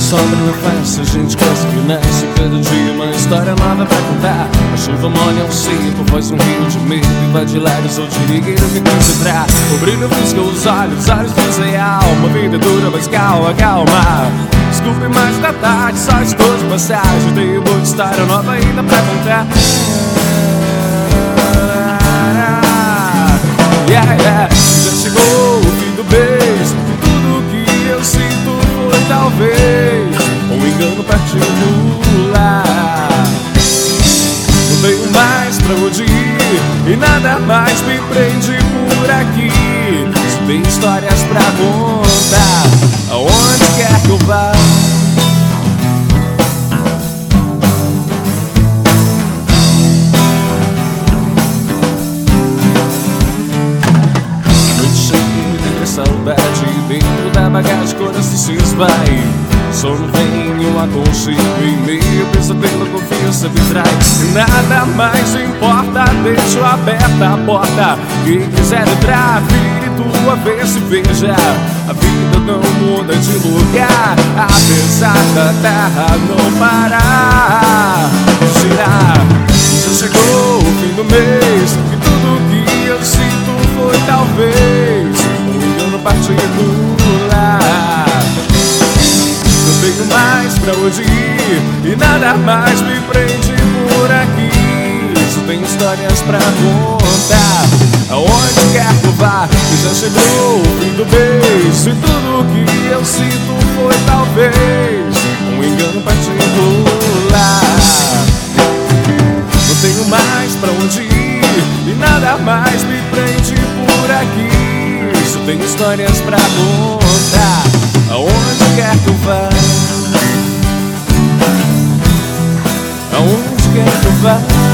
sobe na festa, a gente cresce que nasce. Cada dia uma história nova pra contar. A chuva molha o seco, faz um rio de medo. Invade lares ou de ninguém me concentrar. O brilho busca os olhos dizem alma. Vida dura, mas calma, calma. Desculpe mais da tarde, só estou de passagem. Tenho muita história nova ainda pra contar. Yeah, yeah. Já chegou o fim do mês. Tudo que eu sinto foi talvez um engano particular. Não tenho mais pra onde ir e nada mais me prende por aqui. Se tem histórias pra contar, aonde quer que eu vá. Saudade dentro da bagagem, coração se esvai. Sono vem, um aconchego em meio pesadelo, confiança me trai. E nada mais importa, deixo aberta a porta. Quem quiser entrar, vire tua vez e veja. A vida não muda de lugar, apesar da terra não parar de girar. Já chegou o fim do mês e tudo que eu sinto foi talvez particular. Não tenho mais pra onde ir e nada mais me prende por aqui. Só tenho histórias pra contar, aonde quer que eu vá. E já chegou o fim do mês e tudo que eu sinto foi talvez um engano particular. Não tenho mais pra onde ir e nada mais me prende por aqui. Só tenho histórias pra contar, aonde quer que eu vá. Aonde quer que eu vá.